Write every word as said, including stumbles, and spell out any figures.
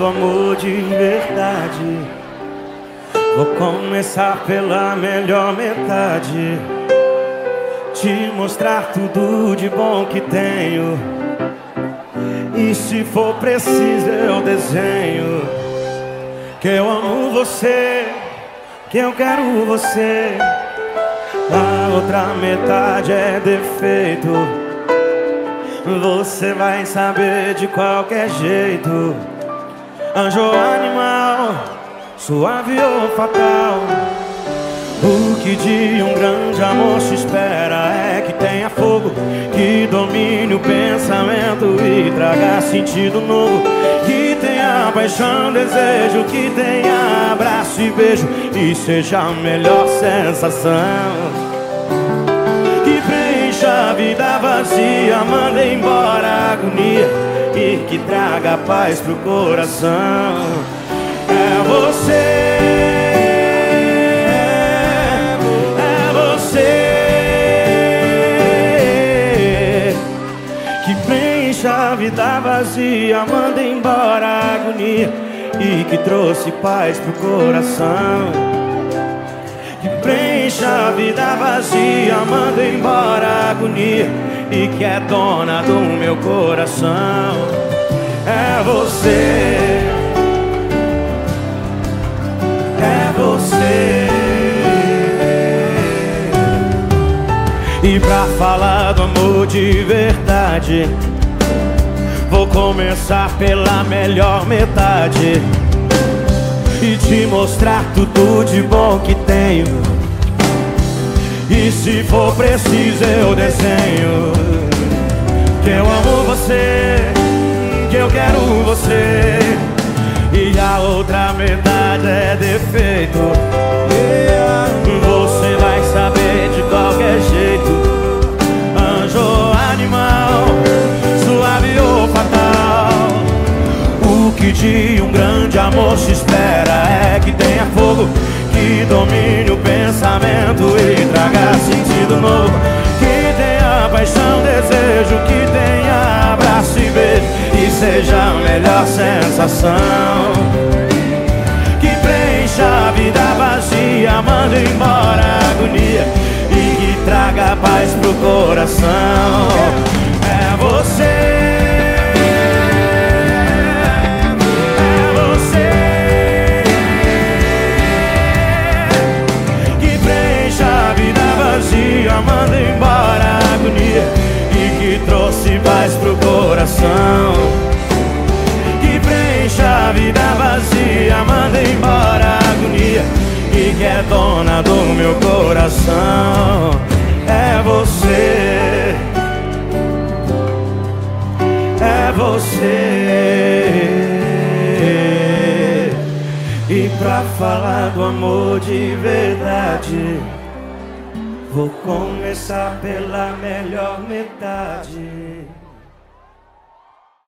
amor de verdade. Vou começar pela melhor metade, te mostrar tudo de bom que tenho. E se for preciso eu desenho que eu amo você, que eu quero você. A outra metade é defeito, você vai saber de qualquer jeito. Anjo ou animal, suave ou fatal, o que de um grande amor se espera é que tenha fogo, que domine o pensamento e traga sentido novo, que tenha paixão, desejo, que tenha abraço e beijo e seja a melhor sensação, que preencha a vida vazia, manda embora a agonia e que traga paz pro coração. É você, a vida vazia, manda embora a agonia e que trouxe paz pro coração. Que preencha a vida vazia, manda embora a agonia e que é dona do meu coração. É você, é você. E pra falar do amor de verdade, vou começar pela melhor metade e te mostrar tudo de bom que tenho. E se for preciso eu desenho que eu amo você, que eu quero você. E a outra metade é defeito, você vai saber de qualquer jeito. Anjo ou animal, suave ou fatal, o que de um grande amor se espera é que tenha fogo, que domine o pensamento e traga sentido novo, que tenha paixão, desejo, que tenha abraço e beijo e seja a melhor sensação, que preencha a vida vazia, manda embora a agonia e que traga paz pro coração. É você, manda embora a agonia e que trouxe paz pro coração, que preencha a vida vazia, manda embora a agonia e que é dona do meu coração. É você, é você. E pra falar do amor de verdade, vou começar pela melhor metade.